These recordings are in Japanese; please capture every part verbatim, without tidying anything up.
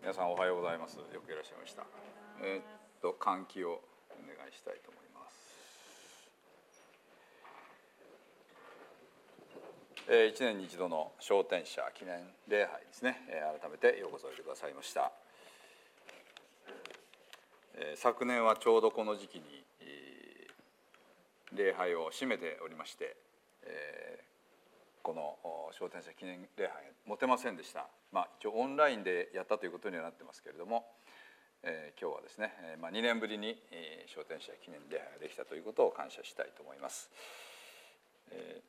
皆さんおはようございます。よくいらっしゃいました。えー、っと換気をお願いしたいと思います。えー、いちねんに一度の昇天者記念礼拝ですね。えー、改めてようこそおいでくださいました。えー、昨年はちょうどこの時期に、えー、礼拝を締めておりまして、えーこの昇天者記念礼拝持てませんでした。まあ、一応オンラインでやったということにはなってますけれども、えー、今日はですね、まあ、にねんぶりに昇天者記念礼拝ができたということを感謝したいと思います。え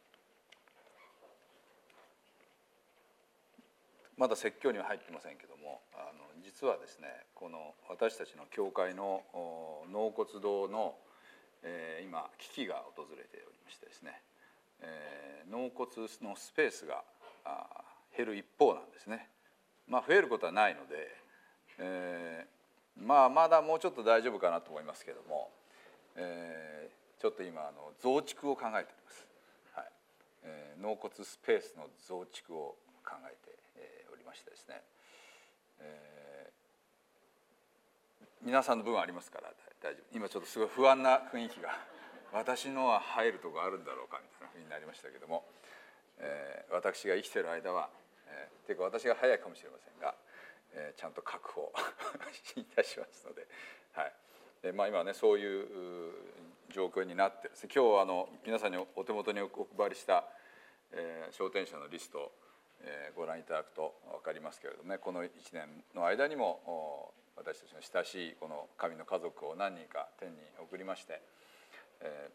ー、まだ説教には入ってませんけども、あの実はですね、この私たちの教会の納骨堂の、えー、今危機が訪れておりましてですね、えー、納骨のスペースが減る一方なんですね。まあ、増えることはないので、えー、まあまだもうちょっと大丈夫かなと思いますけども、えー、ちょっと今あの増築を考えております。はい、えー、納骨スペースの増築を考えておりましてですね、えー、皆さんの分はありますから大丈夫。今ちょっとすごい不安な雰囲気が。私のは入るとこあるんだろうかみたいなふうになりましたけども、えー、私が生きている間は、えー、というか私が早いかもしれませんが、えー、ちゃんと確保いたしますので、はいでまあ、今ねそういう状況になってですね、今日あの皆さんにお手元にお配りした、えー、昇天者のリストを、えー、ご覧いただくと分かりますけれどもね、このいちねんの間にも私たちの親しいこの神の家族を何人か天に送りまして、え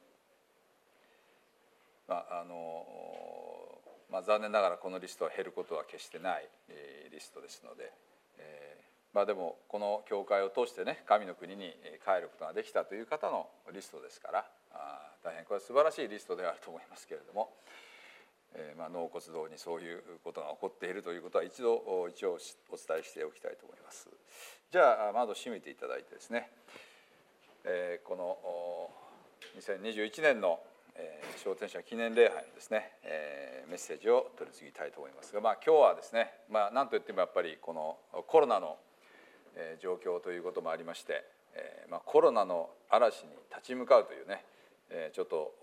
ーまああのまあ、残念ながらこのリストは減ることは決してない、えー、リストですので、えーまあ、でもこの教会を通してね神の国に帰ることができたという方のリストですから、あ大変これは素晴らしいリストであると思いますけれども、えーまあ、納骨堂にそういうことが起こっているということは一度一応お伝えしておきたいと思います。じゃあ窓を閉めていただいてですね、えー、このにせんにじゅういちねんの昇天者記念礼拝のですね、えー、メッセージを取り次ぎたいと思いますが、まあ、今日はですね、まあ、何といってもやっぱりこのコロナの状況ということもありまして、えーまあ、コロナの嵐に立ち向かうというね、えー、ちょっと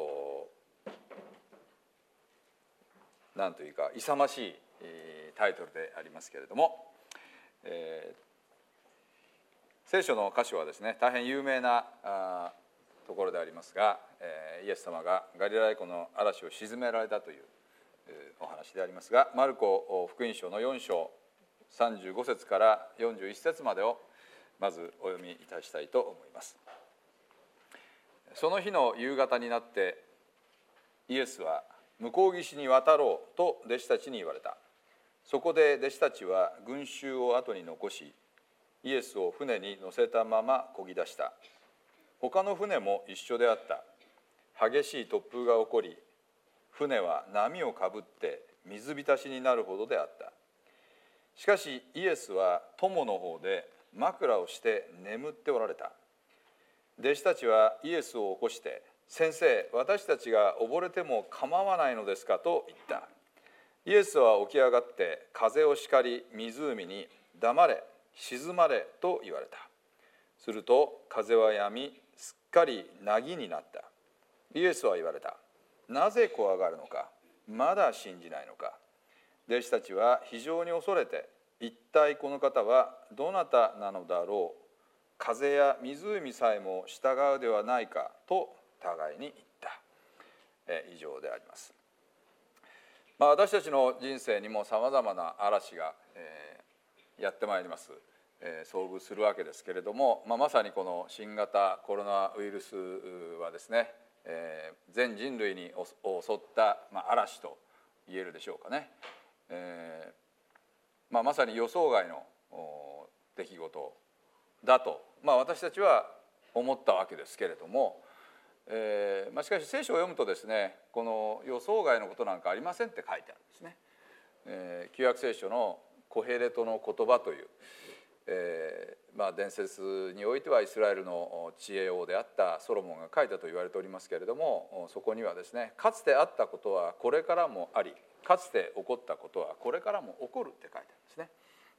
何というか勇ましいタイトルでありますけれども、えー、聖書の箇所はですね大変有名なあところでありますが、えー、イエス様がガリラヤ湖の嵐を鎮められたという、えー、お話でありますが、マルコ福音書のよん章さんじゅうご節からよんじゅういち節までをまずお読みいたしたいと思います。その日の夕方になってイエスは向こう岸に渡ろうと弟子たちに言われた。そこで弟子たちは群衆を後に残し、イエスを船に乗せたまま漕ぎ出した。他の船も一緒であった。激しい突風が起こり、船は波をかぶって水浸しになるほどであった。しかしイエスは友の方で枕をして眠っておられた。弟子たちはイエスを起こして、先生、私たちが溺れても構わないのですかと言った。イエスは起き上がって風を叱り湖に、黙れ、静まれと言われた。すると風は止み、すっかり凪になった。イエスは言われた。なぜ怖がるのか、まだ信じないのか。弟子たちは非常に恐れて、一体この方はどなたなのだろう、風や湖さえも従うではないかと互いに言った。え以上であります。まあ、私たちの人生にもさまざまな嵐が、えー、やってまいります。えー、遭遇するわけですけれども、まあ、まさにこの新型コロナウイルスはですね、えー、全人類に襲った、まあ、嵐と言えるでしょうかね。えーまあ、まさに予想外の出来事だと、まあ、私たちは思ったわけですけれども、えーまあ、しかし聖書を読むとですね、この予想外のことなんかありませんって書いてあるんですね。えー、旧約聖書のコヘレトの言葉という、えーまあ、伝説においてはイスラエルの知恵王であったソロモンが書いたと言われておりますけれども、そこにはですね、かつてあったことはこれからもあり、かつて起こったことはこれからも起こるって書いてあるんですね。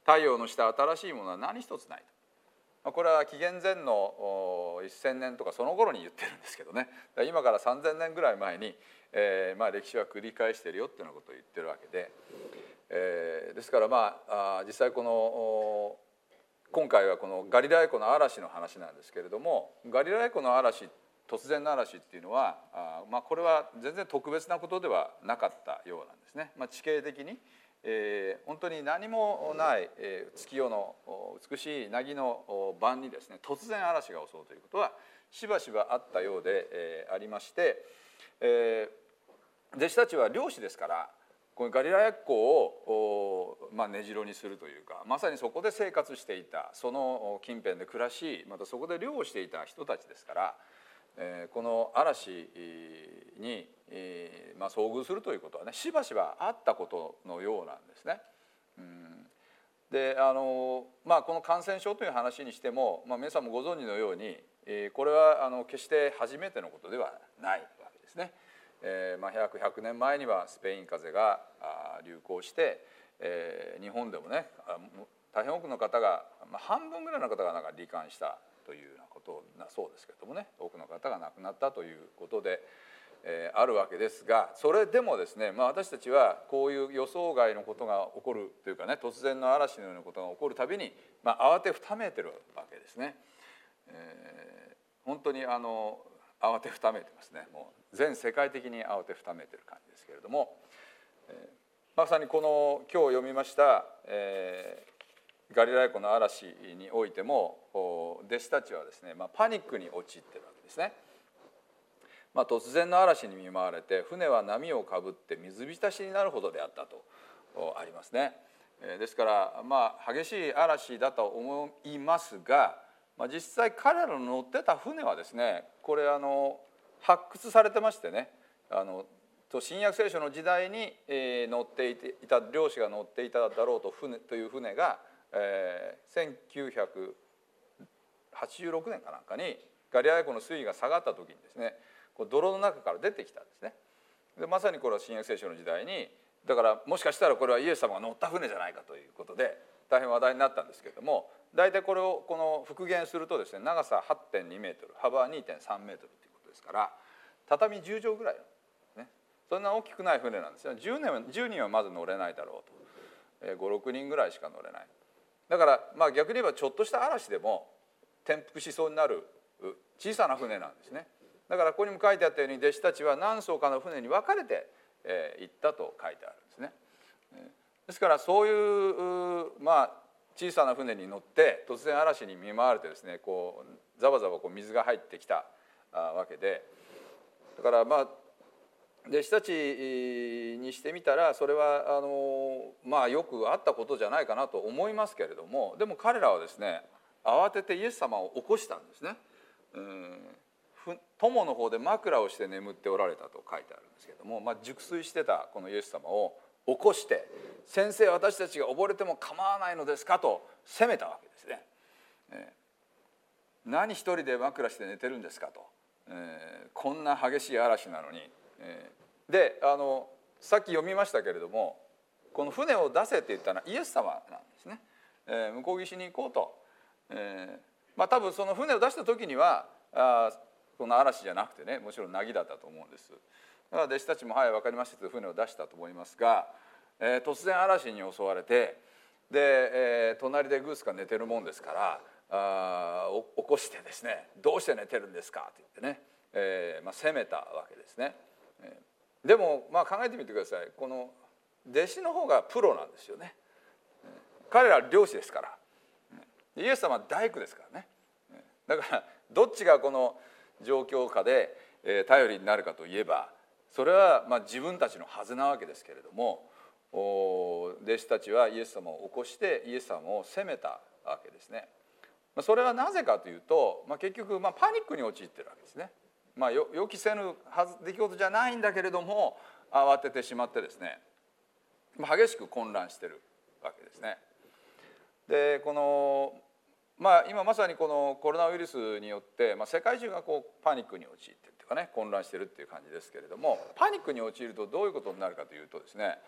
太陽の下新しいものは何一つないと。これは紀元前のせんねんとかその頃に言ってるんですけどね、今からさんぜんねんぐらい前に、えーまあ、歴史は繰り返してるよっていうようなことを言ってるわけで、えー、ですからまあ実際この今回はこのガリラヤ湖の嵐の話なんですけれども、ガリラヤ湖の嵐、突然の嵐っていうのはあ、まあ、これは全然特別なことではなかったようなんですね。まあ、地形的に、えー、本当に何もない、えー、月夜の美しい凪の晩にですね、突然嵐が襲うということはしばしばあったようで、えー、ありまして、えー、弟子たちは漁師ですから、このガリラヤ湖を、まあ、根城にするというか、まさにそこで生活していた、その近辺で暮らし、またそこで漁をしていた人たちですから、えー、この嵐に、えーまあ、遭遇するということはね、しばしばあったことのようなんですね。うん、であの、まあ、この感染症という話にしても、まあ、皆さんもご存知のように、えー、これはあの決して初めてのことではないわけですね。えーまあ、約ひゃくねんまえにはスペイン風邪が流行して、えー、日本でもね大変多くの方が、まあ、半分ぐらいの方がなんか罹患したというようなことなそうですけれどもね、多くの方が亡くなったということで、えー、あるわけですが、それでもですね、まあ、私たちはこういう予想外のことが起こるというかね、突然の嵐のようなことが起こるたびに、まあ、慌てふためいてるわけですね。えー、本当にあの慌てふためいてますね。もう全世界的に慌てふためいてる感じですけれども、えー、まさにこの今日読みました、えー、ガリラヤ湖の嵐においても弟子たちはですね、まあ、パニックに陥ってるわけですね。まあ、突然の嵐に見舞われて船は波をかぶって水浸しになるほどであったとありますね。ですからまあ激しい嵐だと思いますが、まあ、実際彼らの乗ってた船はですね、これあの発掘されてましてね、あの新約聖書の時代に乗っていた漁師が乗っていただろうと船という船が、えー、せんきゅうひゃくはちじゅうろくねんかなんかにガリラヤ湖の水位が下がった時にですね、泥の中から出てきたんですね。でまさにこれは新約聖書の時代に、だからもしかしたらこれはイエス様が乗った船じゃないかということで大変話題になったんですけれども、大体これをこの復元するとですね、長さ はってんにメートル、幅は にてんさんメートルということですから、畳じゅうじょうぐらいの、ね、そんな大きくない船なんですよ。じゅうにん、じゅうにんはまず乗れないだろうと、ご、ろくにんぐらいしか乗れない。だからまあ逆に言えばちょっとした嵐でも転覆しそうになる小さな船なんですね。だからここにも書いてあったように、弟子たちは何艘かの船に分かれて行ったと書いてあるんですね。ですからそういうまあ小さな船に乗って突然嵐に見舞われてですね、こうざわざわこう水が入ってきたわけで、だからまあ弟子たちにしてみたらそれはあのまあよくあったことじゃないかなと思いますけれども、でも彼らはですね慌ててイエス様を起こしたんですね。うん友の方で枕をして眠っておられたと書いてあるんですけれども、まあ、熟睡してたこのイエス様を起こして「先生、私たちが溺れても構わないのですか?」と責めたわけですね。えー、何一人で枕して寝てるんですかと、えー、こんな激しい嵐なのに、えー、であのさっき読みましたけれども、この船を出せって言ったのはイエス様なんですね。えー、向こう岸に行こうと、えー、まあ多分その船を出した時にはあこの嵐じゃなくてね、もちろん凪だったと思うんです。だから弟子たちも「はい分かりました」と船を出したと思いますが、えー、突然嵐に襲われて、で、えー、隣でグースが寝てるもんですからあ起こしてですね「どうして寝てるんですか?」って言ってね、えーまあ、責めたわけですね。えー、でもまあ考えてみてください。この弟子の方がプロなんですよね。彼らは漁師ですから、イエス様は大工ですからね。だからどっちがこの状況下で頼りになるかといえば、それはまあ自分たちのはずなわけですけれども、弟子たちはイエス様を起こしてイエス様を責めたわけですね。それはなぜかというと、まあ、結局まあパニックに陥ってるわけですね。まあ、予期せぬ出来事じゃないんだけれども慌ててしまってですね、激しく混乱してるわけですね。でこのまあ、今まさにこのコロナウイルスによって、まあ、世界中がこうパニックに陥っているというかね、混乱しているっていう感じですけれども、パニックに陥るとどういうことになるかというとですね、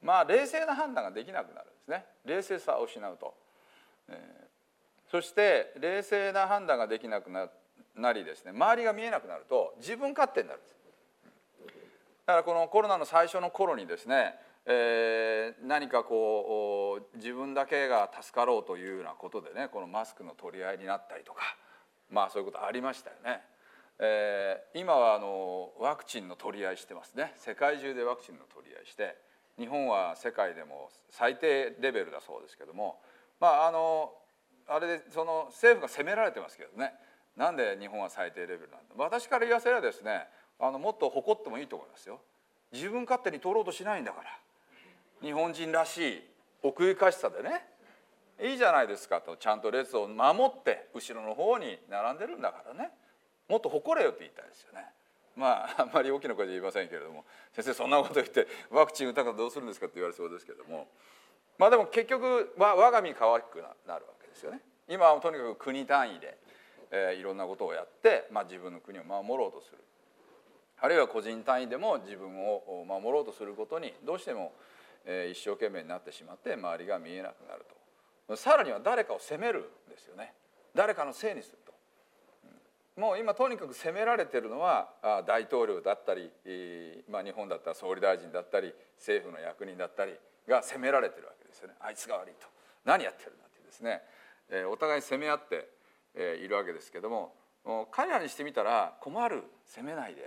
まあ冷静な判断ができなくなるんですね。冷静さを失うと、えー、そして冷静な判断ができなくなりですね、周りが見えなくなると自分勝手になるんです。だからこのコロナの最初の頃にですね、えー、何かこう自分だけが助かろうというようなことでね、このマスクの取り合いになったりとか、まあそういうことありましたよね。えー、今はあのワクチンの取り合いしてますね。世界中でワクチンの取り合いして、日本は世界でも最低レベルだそうですけども、まああのあれでその政府が責められてますけどね、なんで日本は最低レベルなんだ。私から言わせればですね、あのもっと誇ってもいいと思いますよ。自分勝手に取ろうとしないんだから、日本人らしい奥ゆかしさでね、いいじゃないですかと、ちゃんと列を守って後ろの方に並んでるんだからね、もっと誇れよって言いたいですよね。まああんまり大きな声で言いませんけれども、先生そんなこと言ってワクチン打たなかったらどうするんですかって言われそうですけども、まあでも結局は我が身乾くなるわけですよね。今はとにかく国単位で、えー、いろんなことをやって、まあ、自分の国を守ろうとする、あるいは個人単位でも自分を守ろうとすることにどうしても、えー、一生懸命になってしまって周りが見えなくなると。さらには誰かを責めるんですよね。誰かのせいにすると。もう今とにかく責められているのは大統領だったり、まあ、日本だったら総理大臣だったり政府の役人だったりが責められているわけですよね。あいつが悪いと、何やってるんだってですね、お互い責め合っているわけですけども、彼らにしてみたら困る、責めないでって、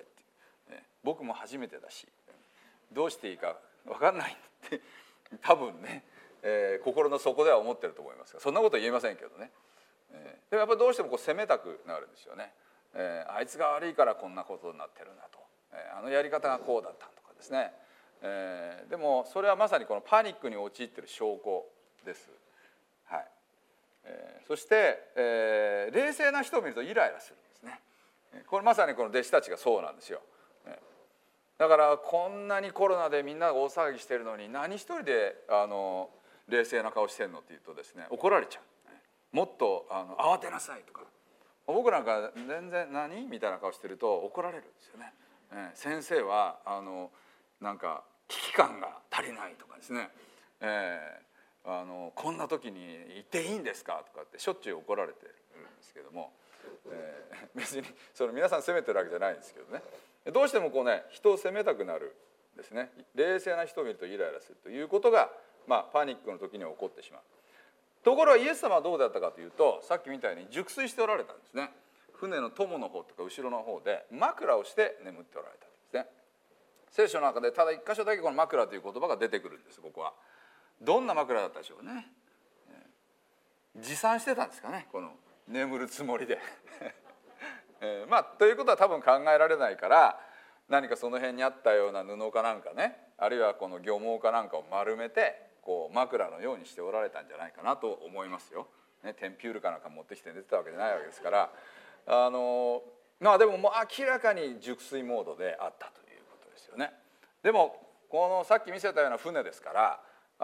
僕も初めてだしどうしていいか分かんないって多分ね、えー、心の底では思ってると思いますが、そんなことは言えませんけどね。えー、でもやっぱりどうしてもこう責めたくなるんですよね。えー、あいつが悪いからこんなことになってるんだと、えー、あのやり方がこうだったとかですね、えー、でもそれはまさにこのパニックに陥っている証拠です。はい。えー、そして、えー、冷静な人を見るとイライラするんですね。これまさにこの弟子たちがそうなんですよ。だからこんなにコロナでみんなが大騒ぎしてるのに何一人であの冷静な顔してんのって言うとですね、怒られちゃう。もっとあの慌てなさいとか、僕なんか全然何みたいな顔してると怒られるんですよね。えー、先生はあのなんか危機感が足りないとかですね、えー、あのこんな時に言っていいんですかとかってしょっちゅう怒られてるんですけども、えー、別にその皆さん責めてるわけじゃないんですけどね、どうしてもこうね、人を責めたくなるですね、冷静な人を見るとイライラするということが、まあ、パニックの時に起こってしまう。ところがイエス様はどうだったかというと、さっきみたいに熟睡しておられたんですね。船の友の方とか後ろの方で枕をして眠っておられたんですね。聖書の中でただ一箇所だけこの枕という言葉が出てくるんです。ここはどんな枕だったでしょうね。持参してたんですかね、この眠るつもりでえー、まあということは多分考えられないから、何かその辺にあったような布かなんかね、あるいはこの漁網かなんかを丸めてこう枕のようにしておられたんじゃないかなと思いますよ。ね、テンピュールかなんか持ってきて寝てたわけじゃないわけですから、あのまあでももう明らかに熟睡モードであったということですよね。でもこのさっき見せたような船ですから、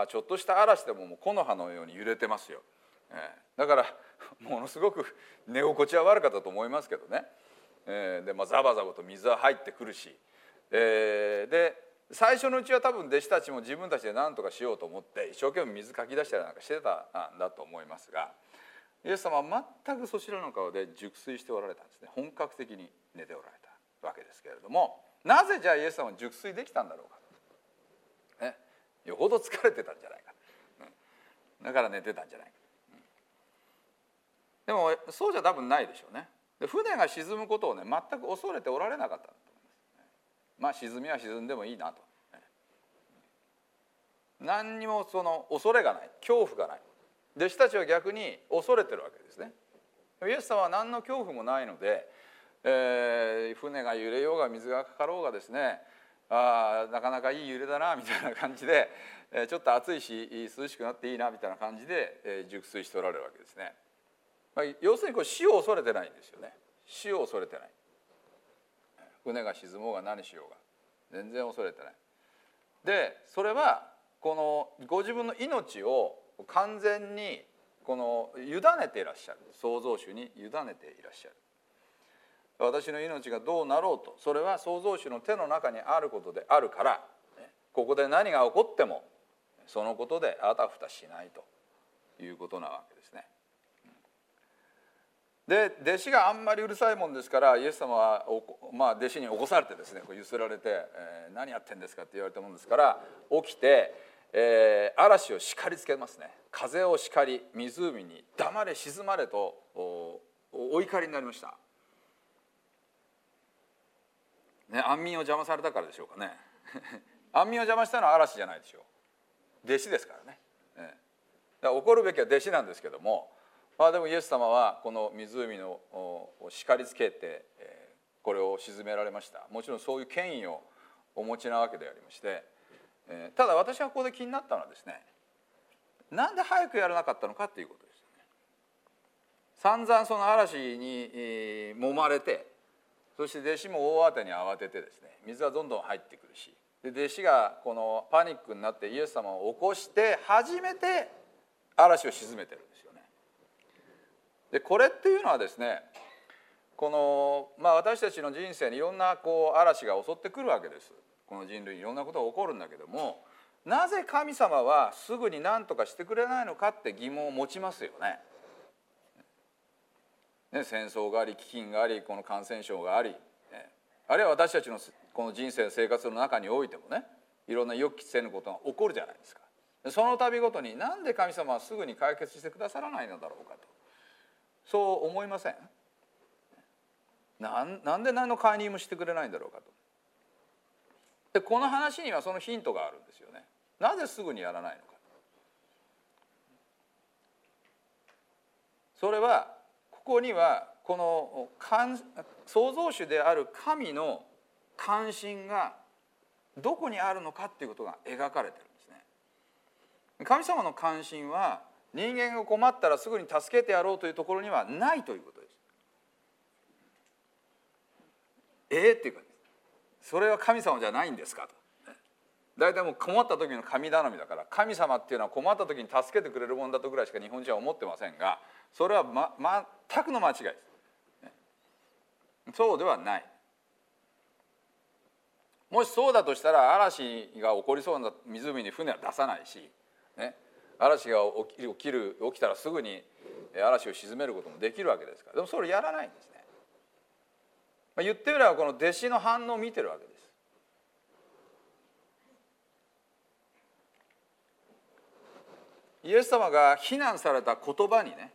ちょっとした嵐でももう木の葉のように揺れてますよ。えー、だからものすごく寝心地は悪かったと思いますけどね。えー、で、まあ、ザバザバと水は入ってくるし、えー、で最初のうちは多分弟子たちも自分たちで何とかしようと思って一生懸命水かき出したりなんかしてたんだと思いますが、イエス様は全くそちらの顔で熟睡しておられたんですね。本格的に寝ておられたわけですけれども、なぜじゃあイエス様は熟睡できたんだろうか、ね、よほど疲れてたんじゃないか、うん、だから寝てたんじゃないか。でもそうじゃ多分ないでしょうね。で船が沈むことをね全く恐れておられなかったと思います。まあ沈みは沈んでもいいなと、何にもその恐れがない、恐怖がない。弟子たちは逆に恐れてるわけですね。イエス様は何の恐怖もないので、えー、船が揺れようが水がかかろうがですね、あなかなかいい揺れだなみたいな感じで、えー、ちょっと暑いし涼しくなっていいなみたいな感じで、えー、熟睡しておられるわけですね。まあ、要するにこれ死を恐れてないんですよね。死を恐れてない。船が沈もうが何しようが全然恐れてない。でそれはこのご自分の命を完全にこの委ねていらっしゃる、創造主に委ねていらっしゃる。私の命がどうなろうと、それは創造主の手の中にあることであるから、ここで何が起こってもそのことであたふたしないということなわけですね。で弟子があんまりうるさいもんですから、イエス様は、まあ、弟子に起こされてですね、こうゆすられて、えー、何やってんですかって言われたもんですから、起きて、えー、嵐を叱りつけますね。風を叱り、湖に黙れ沈まれと お, お怒りになりました、ね、安眠を邪魔されたからでしょうかね安眠を邪魔したのは嵐じゃないでしょう、弟子ですからね。だから怒るべきは弟子なんですけども、まあ、でもイエス様はこの湖のを叱りつけてこれを沈められました。もちろんそういう権威をお持ちなわけでありまして、ただ私がここで気になったのはですね、なんで早くやらなかったのかっていうことですよね。散々その嵐に揉まれて、そして弟子も大慌てに慌ててですね、水はどんどん入ってくるし、で弟子がこのパニックになってイエス様を起こして初めて嵐を鎮めてるんですよね。でこれっていうのはですね、この、まあ、私たちの人生にいろんなこう嵐が襲ってくるわけです。この人類にいろんなことが起こるんだけども、なぜ神様はすぐに何とかしてくれないのかって疑問を持ちますよね。ね、戦争があり、飢饉があり、この感染症があり、ね、あるいは私たちのこの人生生活の中においてもね、いろんな予期せぬことが起こるじゃないですか。その度ごとになんで神様はすぐに解決してくださらないのだろうかと、そう思いません？なん、なんで何の介入もしてくれないんだろうかと。でこの話にはそのヒントがあるんですよね。なぜすぐにやらないのか。それはここにはこの創造主である神の関心がどこにあるのかっていうことが描かれてるんですね。神様の関心は人間が困ったらすぐに助けてやろうというところにはないということです。えー、っていうか、それは神様じゃないんですかと。大体もう困った時の神頼みだから、神様っていうのは困った時に助けてくれるもんだとぐらいしか日本人は思ってませんが、それは、ま、全くの間違いです。そうではない。もしそうだとしたら嵐が起こりそうな湖に船は出さないし、ね、嵐が起きる、起きる、起きたらすぐに嵐を鎮めることもできるわけですから。でもそれをやらないんですね。まあ、言ってみればこの弟子の反応を見てるわけです。イエス様が非難された言葉にね、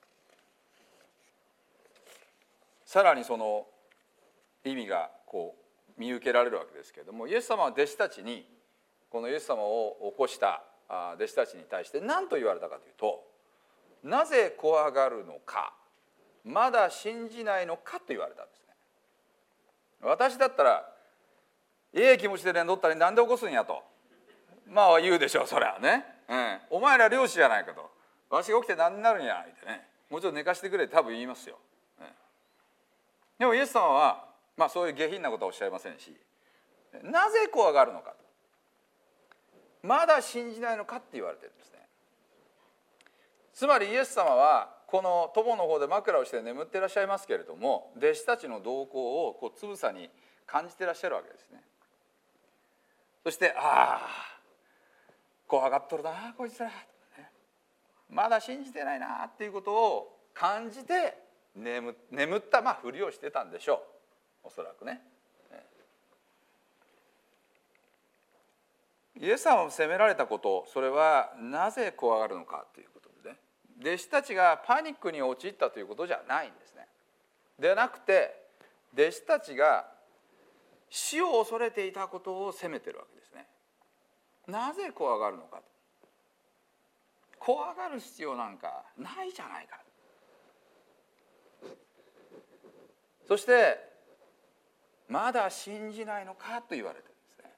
さらにその意味がこう見受けられるわけですけれども、イエス様は弟子たちに、このイエス様を起こした弟子たちに対して何と言われたかというと、なぜ怖がるのか、まだ信じないのかと言われたんですね。私だったらええ気持ちで寝とったりなんで起こすんやとまあ言うでしょう、そりゃね、うん、お前ら漁師じゃないかと、わしが起きて何になるんやってね、もうちょっと寝かしてくれって多分言いますよ、うん、でもイエス様は、まあ、そういう下品なことはおっしゃいませんし、なぜ怖がるのかと、まだ信じないのかって言われてるんですね。つまりイエス様はこの友の方で枕をして眠っていらっしゃいますけれども、弟子たちの動向をこうつぶさに感じていらっしゃるわけですね。そしてああ怖がっとるなこいつら、まだ信じてないなっていうことを感じて 眠, 眠ったまあふりをしてたんでしょう、おそらくね。イエス様を責められたこと、それはなぜ怖がるのかということでね、弟子たちがパニックに陥ったということじゃないんですね。ではなくて、弟子たちが死を恐れていたことを責めてるわけですね。なぜ怖がるのかと、怖がる必要なんかないじゃないか。そしてまだ信じないのかと言われてるんですね。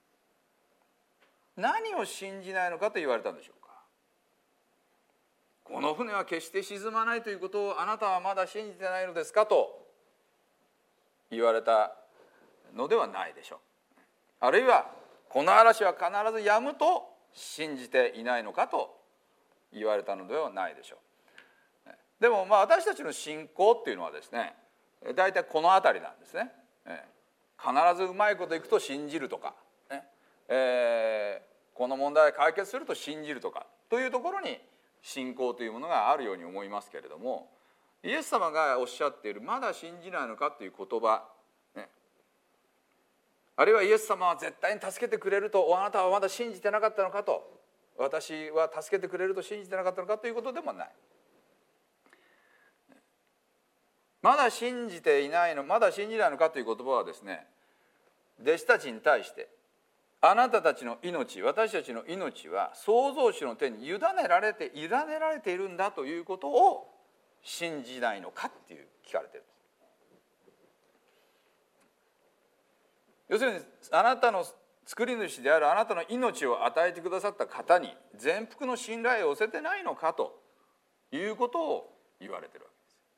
何を信じないのかと言われたんでしょうか。この船は決して沈まないということをあなたはまだ信じてないのですかと言われたのではないでしょう。あるいはこの嵐は必ず止むと信じていないのかと言われたのではないでしょう。でもまあ私たちの信仰っていうのはですね、大体この辺りなんですね。必ずうまいこといくと信じるとか、ねえー、 この問題を解決すると信じるとかというところに信仰というものがあるように思いますけれども、イエス様がおっしゃっているまだ信じないのかという言葉、ね、あるいはイエス様は絶対に助けてくれるとあなたはまだ信じてなかったのかと、私は助けてくれると信じてなかったのかということでもない。まだ信じていないの、まだ信じないのかという言葉はですね、弟子たちに対してあなたたちの命、私たちの命は創造主の手に委ねられて委ねられているんだということを信じないのかっていう聞かれているんです。要するにあなたの作り主であるあなたの命を与えてくださった方に全幅の信頼を寄せてないのかということを言われているわけです。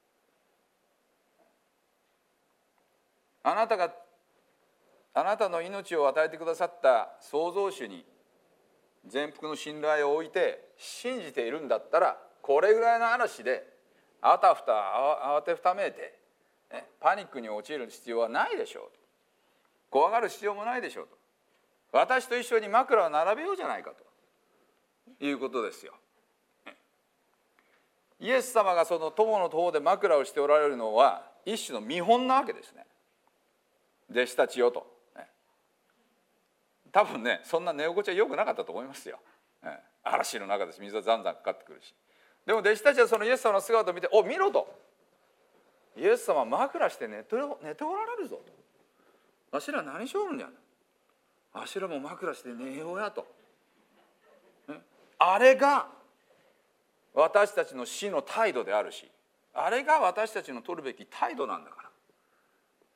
あなたがあなたの命を与えてくださった創造主に全幅の信頼を置いて信じているんだったら、これぐらいの嵐であたふた慌てふためいて、ね、パニックに陥る必要はないでしょうと、怖がる必要もないでしょうと、私と一緒に枕を並べようじゃないかということですよ。イエス様がその友の塔で枕をしておられるのは一種の見本なわけですね。弟子たちよと。多分ね、そんな寝心地は良くなかったと思いますよ。嵐の中です。水はざんざんかかってくるし。でも弟子たちはそのイエス様の姿を見て、お、見ろと。イエス様は枕して寝て寝ておられるぞと。わしら何しよるんや。わしらも枕して寝ようやと。あれが私たちの死の態度であるし、あれが私たちの取るべき態度なんだから。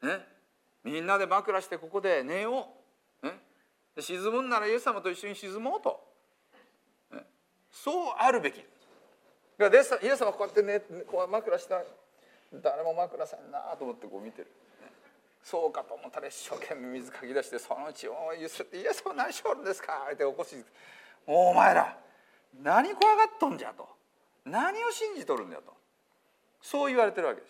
ね、みんなで枕してここで寝よう。ね、沈むんならイエス様と一緒に沈もうと、ね、そうあるべき。だからイエス様はこうやって寝こう枕したら誰も枕さんなと思ってこう見てる、ね、そうかと思ったら一生懸命水かき出して、そのうちをゆすって「イエス様何しおるんですか?」って起こし「お前ら何怖がっとんじゃ」と、何を信じとるんだと、そう言われてるわけです。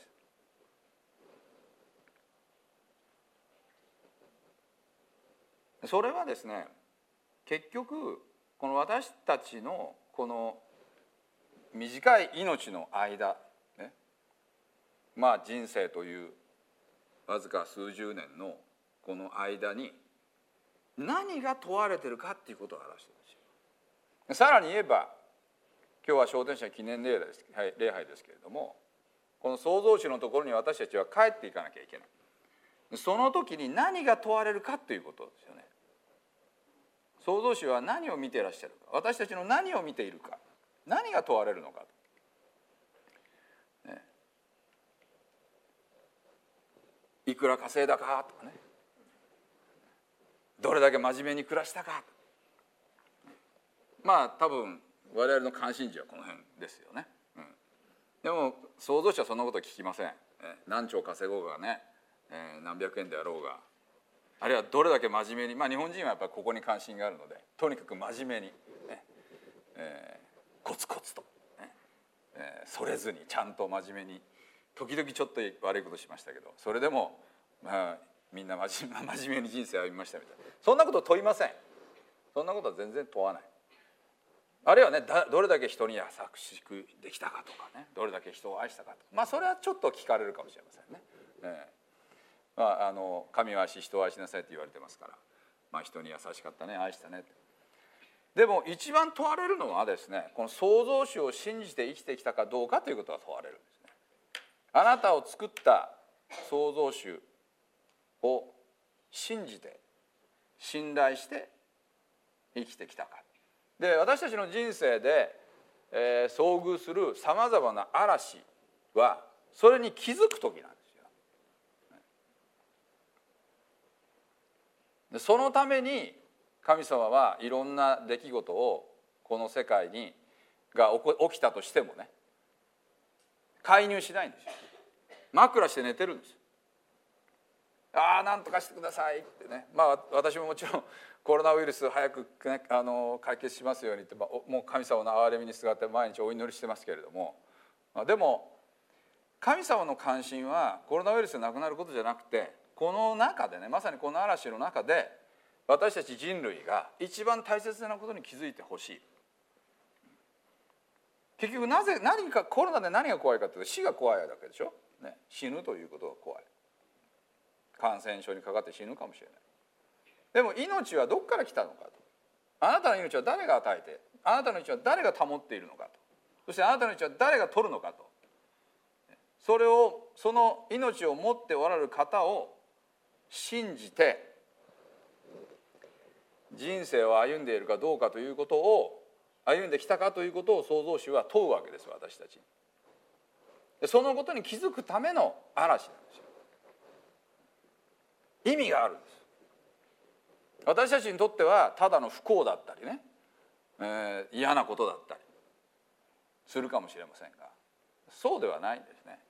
それはですね、結局この私たちのこの短い命の間、ね、まあ人生というわずか数十年のこの間に何が問われてるかっていうことを表しているんですよ。さらに言えば、今日は昇天者記念礼拝です、礼拝ですけれども、この創造主のところに私たちは帰っていかなきゃいけない。その時に何が問われるかということですよね。創造主は何を見ていらっしゃるか、私たちの何を見ているか、何が問われるのか、ね、いくら稼いだかとかね、どれだけ真面目に暮らしたか、まあ多分我々の関心事はこの辺ですよね、うん、でも創造主はそんなこと聞きません。何兆稼ごうがね、何百円であろうが、あるいはどれだけ真面目に、まあ日本人はやっぱりここに関心があるので、とにかく真面目に、ねえー、コツコツと、ねえー、それずにちゃんと真面目に、時々ちょっと悪いことしましたけど、それでも、まあ、みんな真面目、真面目に人生を歩みましたみたいな、そんなことを問いません。そんなことは全然問わない。あるいはね、どれだけ人に優しくできたかとかね、どれだけ人を愛したかとか、まあそれはちょっと聞かれるかもしれませんね。えーまあ、あの神を愛し人を愛しなさいと言われてますから、まあ、人に優しかったね、愛したね。でも一番問われるのはですね、この創造主を信じて生きてきたかどうかということが問われるんですね。あなたを作った創造主を信じて信頼して生きてきたか。で、私たちの人生で、えー、遭遇するさまざまな嵐はそれに気づく時なんです。そのために神様はいろんな出来事をこの世界にが起きたとしてもね、介入しないんですよ。枕して寝てるんですよ。ああなんとかしてくださいってね、まあ私ももちろんコロナウイルス早く、ね、あの解決しますようにって、まあ、もう神様の憐れみにすがって毎日お祈りしてますけれども、まあ、でも神様の関心はコロナウイルスがなくなることじゃなくて、この中でね、まさにこの嵐の中で私たち人類が一番大切なことに気づいてほしい。結局なぜ何かコロナで何が怖いかというと死が怖いだけでしょ、ね、死ぬということが怖い。感染症にかかって死ぬかもしれない。でも命はどこから来たのかと、あなたの命は誰が与えて、あなたの命は誰が保っているのかと、そしてあなたの命は誰が取るのかと、それをその命を持っておられる方を信じて人生を歩んでいるかどうかということを、歩んできたかということを創造主は問うわけです、私たちに。でそのことに気づくための嵐なんですよ。意味があるんです。私たちにとってはただの不幸だったりね、えー、嫌なことだったりするかもしれませんが、そうではないんですね。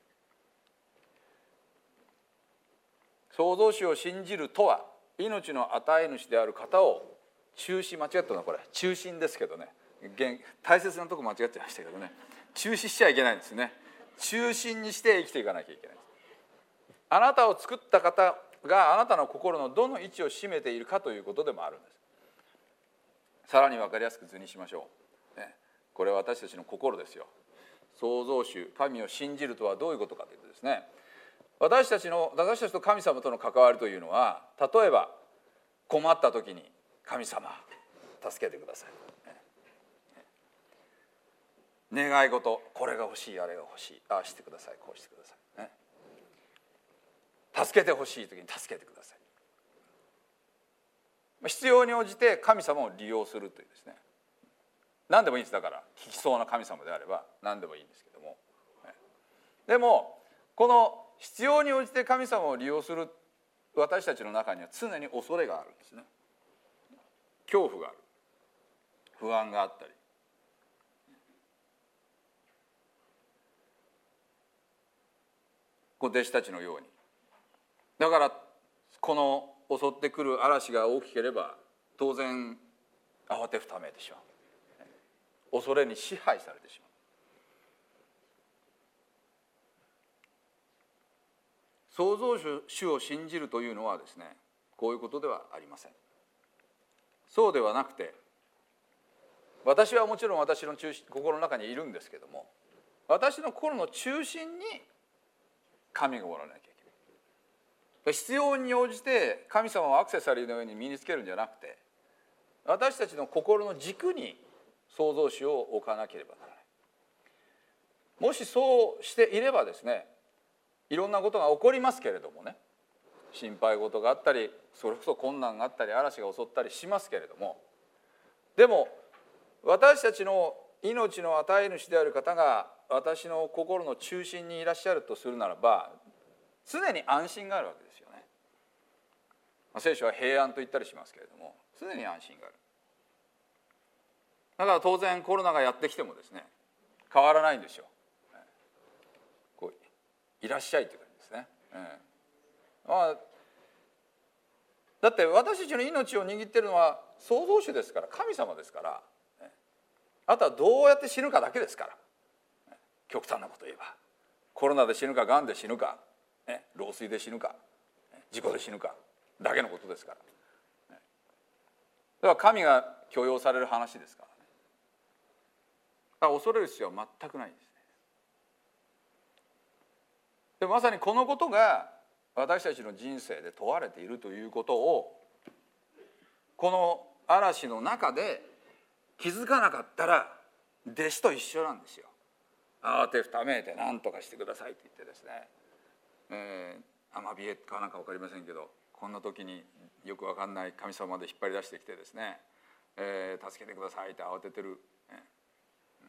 創造主を信じるとは、命の与え主である方を中心、間違ったのはこれ中心ですけどね、大切なとこ間違っちゃいましたけどね、中止しちゃいけないんですね。中心にして生きていかなきゃいけない。あなたを作った方があなたの心のどの位置を占めているかということでもあるんです。さらに分かりやすく図にしましょう、ね、これは私たちの心ですよ。創造主神を信じるとはどういうことかというとですね、私たちの私たちと神様との関わりというのは、例えば困った時に神様助けてください、ね、願い事、これが欲しい、あれが欲しい、ああしてください、こうしてください、ね、助けてほしい時に助けてください。必要に応じて神様を利用するというですね、何でもいいんです。だから聞きそうな神様であれば何でもいいんですけども、でもこの必要に応じて神様を利用する私たちの中には常に恐れがあるんですね。恐怖がある、不安があったり、こう弟子たちのように、だからこの襲ってくる嵐が大きければ当然慌てふためいてしまう、恐れに支配されてしまう。創造主を信じるというのはですね、こういうことではありません。そうではなくて、私はもちろん私の中心、心の中にいるんですけども、私の心の中心に神がおられなきゃいけない。必要に応じて神様をアクセサリーのように身につけるんじゃなくて、私たちの心の軸に創造主を置かなければならない。もしそうしていればですね、いろんなことが起こりますけれどもね、心配事があったり、それこそ困難があったり、嵐が襲ったりしますけれども、でも私たちの命の与え主である方が私の心の中心にいらっしゃるとするならば、常に安心があるわけですよね。聖書は平安と言ったりしますけれども、常に安心がある。だから当然コロナがやってきてもですね、変わらないんですよ。こういらっしゃいという感じですね、うんまあ、だって私たちの命を握っているのは創造主ですから、神様ですから、あとはどうやって死ぬかだけですから。極端なこと言えばコロナで死ぬか、がんで死ぬか、ね、老衰で死ぬか、事故で死ぬかだけのことですから。だから神が許容される話ですからね。だから恐れる必要は全くないんですね。でまさにこのことが私たちの人生で問われているということを、この嵐の中で気づかなかったら弟子と一緒なんですよ。慌てふためいて何とかしてくださいって言ってですね、えー、アマビエかなんか分かりませんけど、こんな時によく分かんない神様まで引っ張り出してきてですね、えー、助けてくださいって慌ててる、ねうん、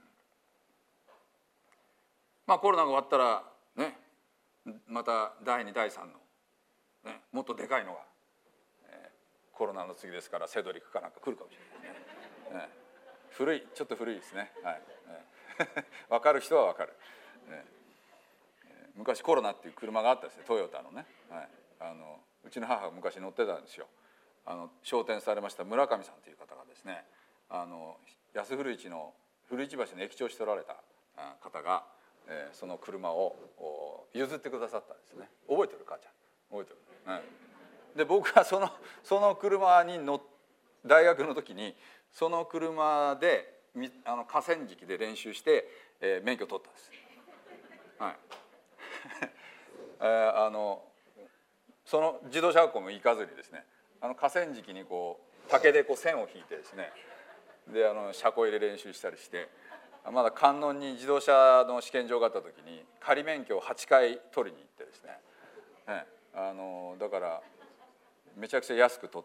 まあコロナが終わったらね、まただいにだいさんの、ね、もっとでかいのが、えー、コロナの次ですからセドリックかなんか来るかもしれないね、ね、古い、ちょっと古いですね、はい、分かる人は分かる、ね、昔コロナっていう車があったんですよ、トヨタのね、はい、あのうちの母が昔乗ってたんですよ。あの昇天されました村上さんという方がですね、あの安古市の古市橋の駅長をしておられた方が、えー、その車を譲ってくださったんですね。覚えてる？母ちゃん覚えてる、 で僕はそのその車に乗っ大学の時にその車であの河川敷で練習して、えー、免許を取ったんです。はい。えー、あのその自動車学校も行かずにですね、あの河川敷にこう竹でこう線を引いてですね、であの車庫入れ練習したりして、まだ観音に自動車の試験場があった時に仮免許をはちかい取りに行ってですね、ね、あのだからめちゃくちゃ安く取った。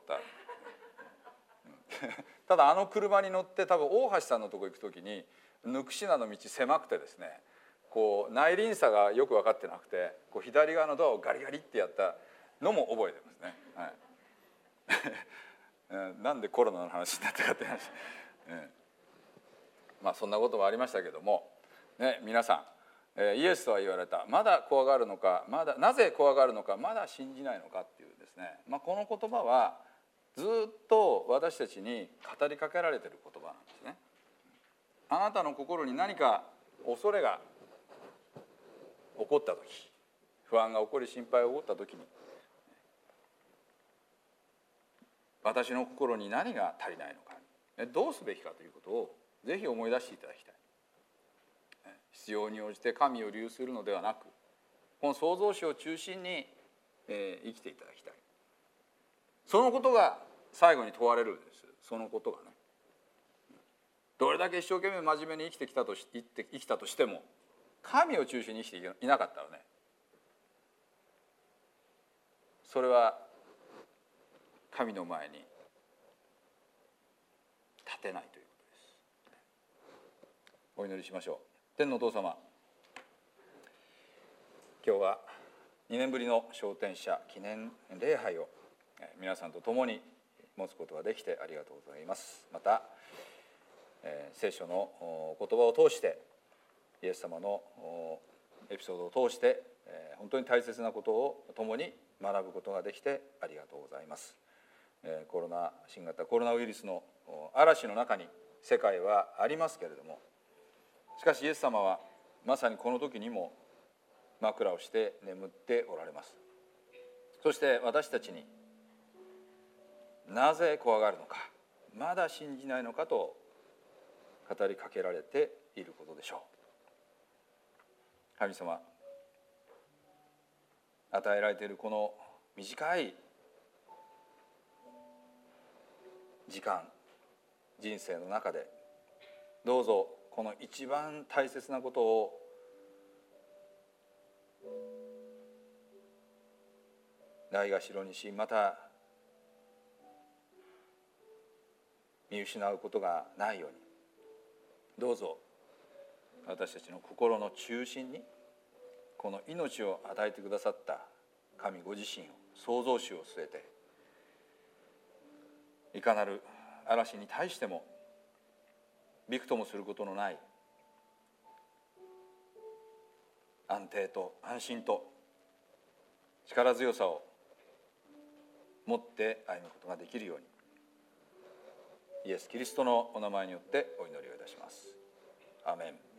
ただあの車に乗って多分大橋さんのとこ行く時にぬくしなの道狭くてですね、こう内輪差がよく分かってなくて、こう左側のドアをガリガリってやったのも覚えてますね。はい、なんでコロナの話になったかって話、ね、まあそんなこともありましたけども、ね、皆さん、えー、イエスとは言われた、まだ怖がるのか、まだなぜ怖がるのか、まだ信じないのかっていうですね、まあ、この言葉はずっと私たちに語りかけられている言葉なんですね。あなたの心に何か恐れが起こった時、不安が起こり心配が起こった時に、私の心に何が足りないのか、どうすべきかということをぜひ思い出していただきたい。必要に応じて神を利用するのではなく、この創造主を中心に生きていただきたい。そのことが最後に問われるんです。そのことがね、どれだけ一生懸命真面目に生きてきたとし生きたとしても、神を中心に生きていなかったらね、それは神の前に立てないということです。お祈りしましょう。天のお父様、今日はにねんぶりの昇天者記念礼拝を皆さんと共に持つことができてありがとうございます。また、えー、聖書の言葉を通してイエス様のエピソードを通して、えー、本当に大切なことを共に学ぶことができてありがとうございます。えー、コロナ新型コロナウイルスの嵐の中に世界はありますけれども、しかしイエス様はまさにこの時にも枕をして眠っておられます。そして私たちになぜ怖がるのか、まだ信じないのかと語りかけられていることでしょう。神様、与えられているこの短い時間、人生の中でどうぞこの一番大切なことをないがしろにし、また見失うことがないように、どうぞ私たちの心の中心にこの命を与えてくださった神ご自身を、創造主を据えて、いかなる嵐に対してもびくともすることのない安定と安心と力強さを持って歩むことができるように、イエス・キリストのお名前によってお祈りをいたします。アーメン。